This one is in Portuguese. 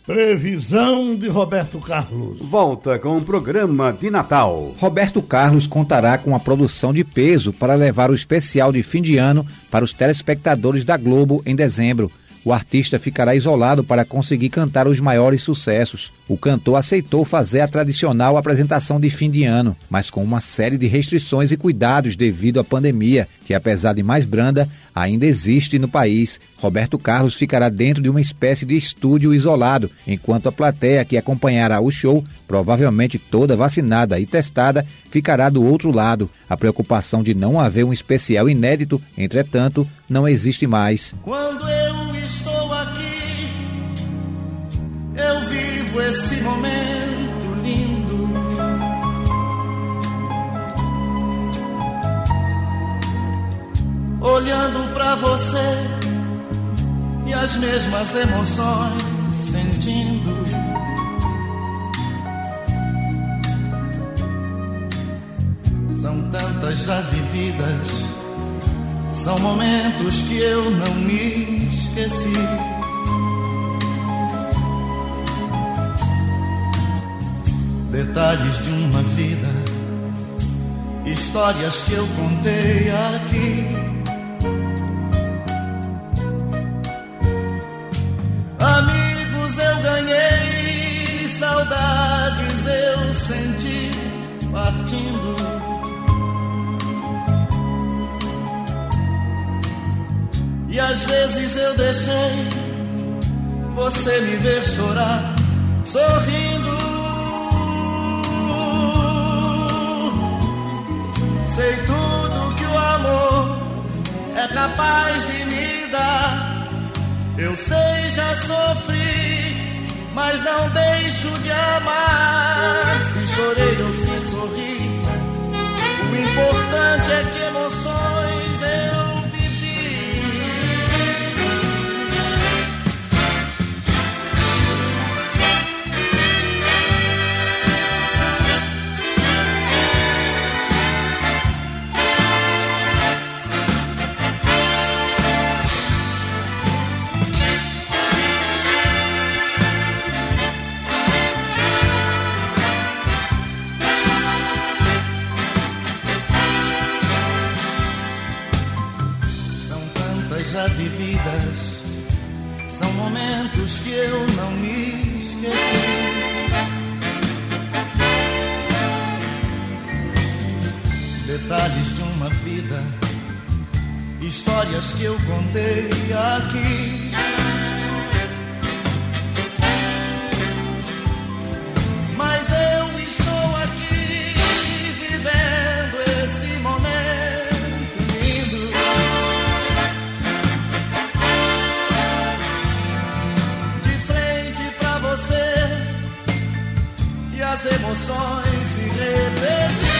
Previsão de Roberto Carlos. Volta com o programa de Natal. Roberto Carlos contará com a produção de peso para levar o especial de fim de ano para os telespectadores da Globo em dezembro. O artista ficará isolado para conseguir cantar os maiores sucessos. O cantor aceitou fazer a tradicional apresentação de fim de ano, mas com uma série de restrições e cuidados devido à pandemia, que apesar de mais branda, ainda existe no país. Roberto Carlos ficará dentro de uma espécie de estúdio isolado, enquanto a plateia que acompanhará o show, provavelmente toda vacinada e testada, ficará do outro lado. A preocupação de não haver um especial inédito, entretanto, não existe mais. Quando eu estou aqui, eu vivo esse momento lindo. Olhando pra você e as mesmas emoções sentindo. São tantas já vividas, são momentos que eu não me esqueci. Detalhes de uma vida, histórias que eu contei aqui. Amigos eu ganhei, saudades eu senti partindo. E às vezes eu deixei você me ver chorar, sorrindo. Sei tudo que o amor é capaz de me dar. Eu sei, já sofri, mas não deixo de amar. Se chorei ou se sorri, o importante é que emoções eu já vividas, são momentos que eu não me esqueci. Detalhes de uma vida, histórias que eu contei aqui. Mas eu estou aqui vivendo esse momento. As emoções se repetindo.